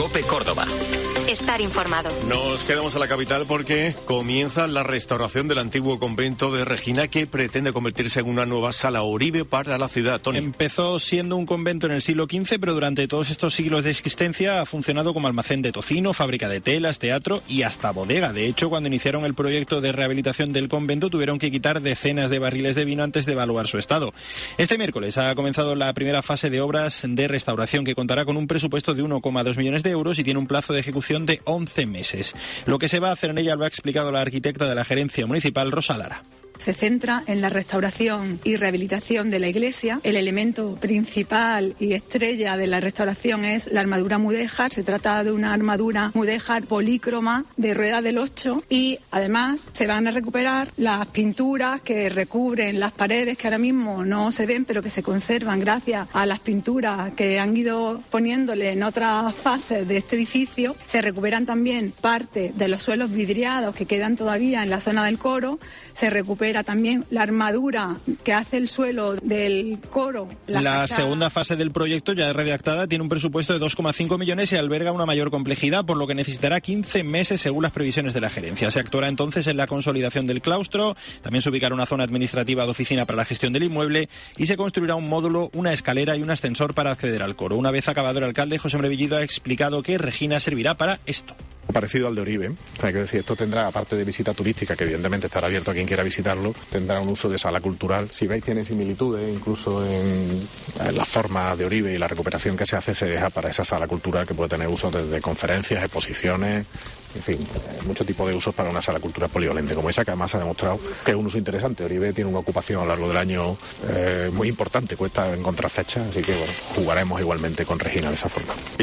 COPE Córdoba. Estar informado. Nos quedamos en la capital porque comienza la restauración del antiguo convento de Regina, que pretende convertirse en una nueva Sala Oribe para la ciudad. Tony. Empezó siendo un convento en el siglo XV, pero durante todos estos siglos de existencia ha funcionado como almacén de tocino, fábrica de telas, teatro y hasta bodega. De hecho, cuando iniciaron el proyecto de rehabilitación del convento, tuvieron que quitar decenas de barriles de vino antes de evaluar su estado. Este miércoles ha comenzado la primera fase de obras de restauración, que contará con un presupuesto de 1,2 millones de euros y tiene un plazo de ejecución de 11 meses. Lo que se va a hacer en ella lo ha explicado la arquitecta de la Gerencia Municipal, Rosa Lara. Se centra en la restauración y rehabilitación de la iglesia. El elemento principal y estrella de la restauración es la armadura mudéjar. Se trata de una armadura mudéjar polícroma de rueda del 8 y además se van a recuperar las pinturas que recubren las paredes, que ahora mismo no se ven pero que se conservan gracias a las pinturas que han ido poniéndole en otras fases de este edificio. Se recuperan también parte de los suelos vidriados que quedan todavía en la zona del coro. Se recupera también la armadura que hace el suelo del coro. La segunda fase del proyecto, ya redactada, tiene un presupuesto de 2,5 millones y alberga una mayor complejidad, por lo que necesitará 15 meses según las previsiones de la gerencia. Se actuará entonces en la consolidación del claustro, también se ubicará una zona administrativa de oficina para la gestión del inmueble y se construirá un módulo, una escalera y un ascensor para acceder al coro. Una vez acabado, el alcalde José Villido ha explicado que Regina servirá para esto. Parecido al de Oribe, o sea, que decir, esto tendrá, aparte de visita turística, que evidentemente estará abierto a quien quiera visitarlo, tendrá un uso de sala cultural. Si veis, tiene similitudes, incluso en la forma de Oribe y la recuperación que se hace, se deja para esa sala cultural que puede tener uso desde conferencias, exposiciones, en fin, mucho tipo de usos para una sala cultural polivalente como esa, que además ha demostrado que es un uso interesante. Oribe tiene una ocupación a lo largo del año muy importante, cuesta encontrar fechas, así que bueno, jugaremos igualmente con Regina de esa forma.